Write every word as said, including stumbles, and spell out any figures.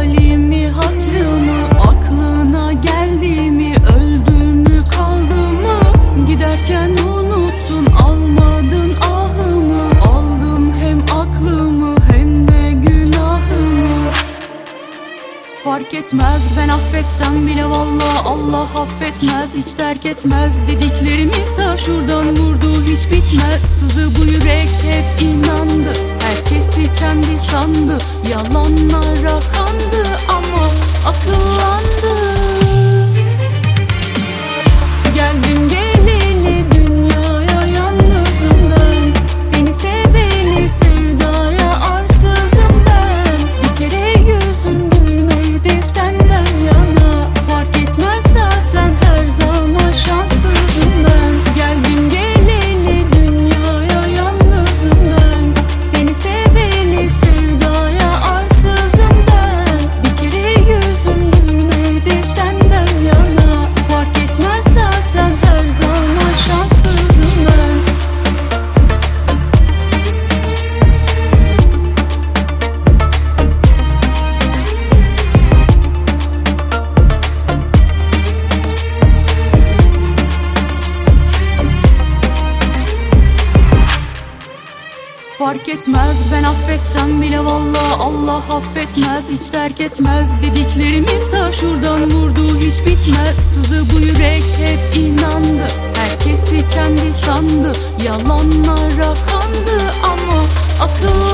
halimi hatırımı, aklına geldi mi, öldü mü kaldı mı? Giderken unuttun, almadın ahımı, aldın hem aklımı hem de günahımı. Fark etmez ben affetsem bile, vallahi Allah affetmez, hiç terk etmez. Dediklerimiz de şuradan vurdu, hiç bitmez. Sızı bu yürek hep inandı, herkesi kendi sandı, yalanlara kandı ama akıllandı. Geldim geleli dünyaya yalnızım ben, seni seveli sevdaya arsızım ben. Bir kere yüzüm gülmedi senden yana, fark etmez zaten her zaman şanssızım ben. Geldim geleli dünyaya yalnızım ben, seni seveli sevdaya arsızım ben. Bir kere yüzüm gülmedi senden yana, fark etmez zaten her zaman şanssızım ben. Fark etmez ben affetsem bile, vallahi Allah affetmez, hiç terk etmez. Dediklerimiz de şuradan vurdu, hiç bitmez. Sızı bu yürek hep inandı, herkesi kendi sandı, yalanlara kandı ama akıllı.